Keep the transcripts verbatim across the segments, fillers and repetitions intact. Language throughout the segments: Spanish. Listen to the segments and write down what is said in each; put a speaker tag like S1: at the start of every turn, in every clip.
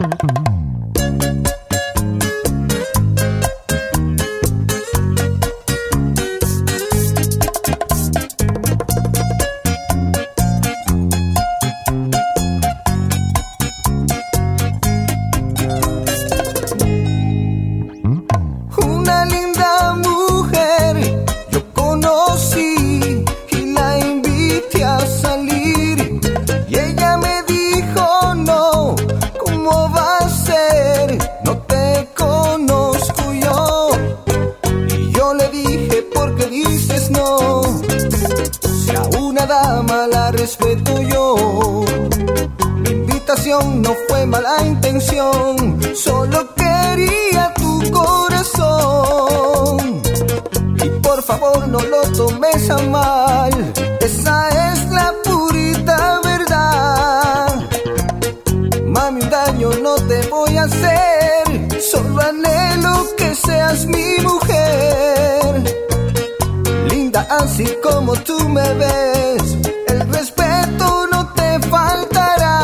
S1: No fue mala intención, solo quería tu corazón. Y por favor no lo tomes a mal, esa es la purita verdad. Mami, un daño no te voy a hacer, solo anhelo que seas mi mujer. Linda así como tú me ves, el respeto no te faltará.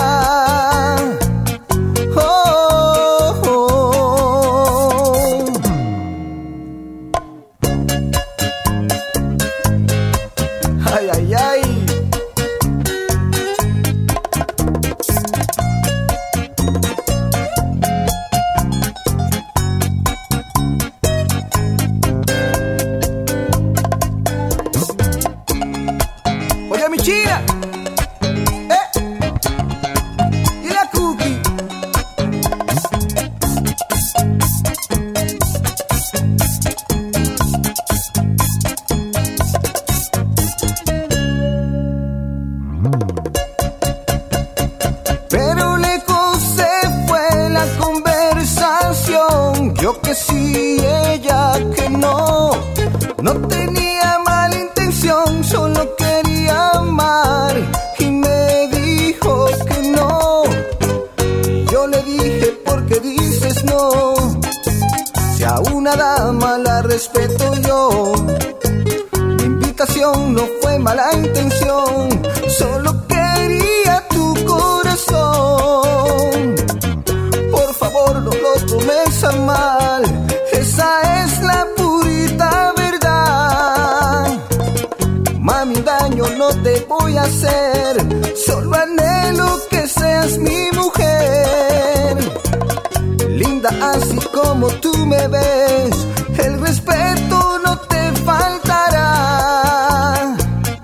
S2: Pero lejos se fue la conversación, yo que sí, ella que no. No tenía mala intención, solo quería amar y me dijo que no. Y yo le dije, ¿por qué dices no? Si a una dama la respeto yo. Mi invitación no fue mala intención, solo quería tu corazón. Por favor no lo tomes a mal, esa es la purita verdad. Mami, daño no te voy a hacer, solo anhelo que seas mi mujer. Linda así como tú me ves, el respeto no te faltará.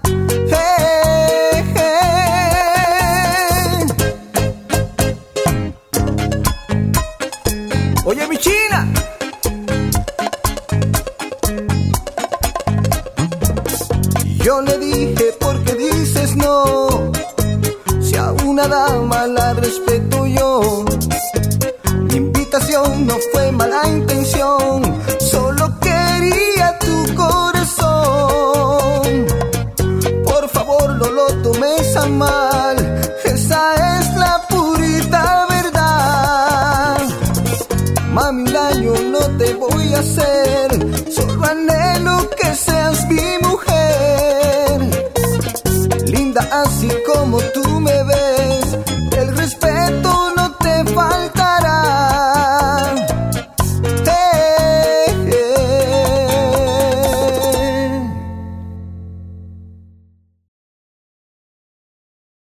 S2: Hey, hey. Oye, mi china, yo le dije, ¿por qué dices no? Si a una dama la respeto yo. Mi invitación no fue mala intención, solo quería tu corazón. Por favor no lo tomes a mal, esa es la purita verdad. Mami, daño no te voy a hacer,